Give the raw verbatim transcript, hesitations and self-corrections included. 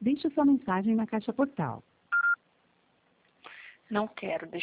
Deixe sua mensagem na caixa postal. Não quero deixar